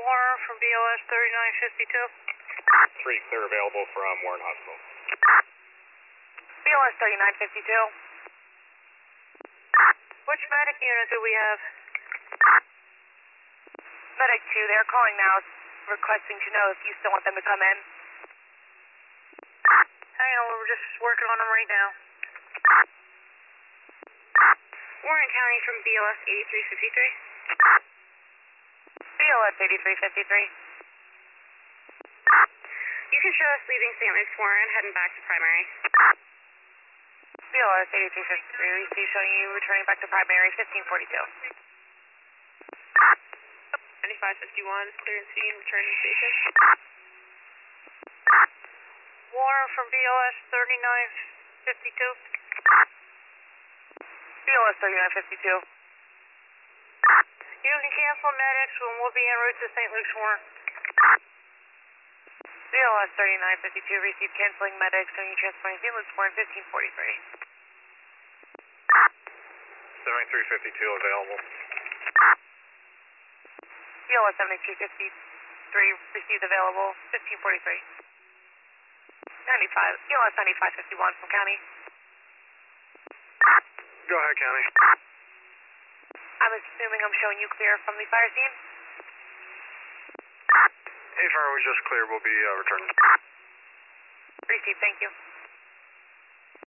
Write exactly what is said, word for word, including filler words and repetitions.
Warner from B L S thirty-nine fifty-two. three, clear available from Warren Hospital. B L S thirty-nine fifty-two. Which medic unit do we have? Medic two, they're calling now, requesting to know if you still want them to come in. Hang on, we're just working on them right now. Warren County from B L S eighty-three fifty-three. B L S eighty-three fifty-three. You can show us leaving Saint Luke's Warren, heading back to primary. B L S eighty-three fifty-three, we see showing you returning back to primary, fifteen forty-two. ninety-five fifty-one, clear and scene, returning station. Warner from B L S thirty-nine fifty-two. B L S thirty-nine fifty-two. You can cancel medics when we'll be en route to Saint Luke's Warren. B L S thirty-nine fifty-two, received canceling medics, showing you transporting Saint Luke's Warren, fifteen forty-three. seventy-three fifty-two available. B L S seventy-two fifty-three, received available, fifteen forty-three. ninety-five, B L S ninety-five fifty-one from County. Go ahead, County. I'm assuming I'm showing you clear from the fire scene? Hey, Fire, we just cleared. We'll be uh, returning. Received, thank you.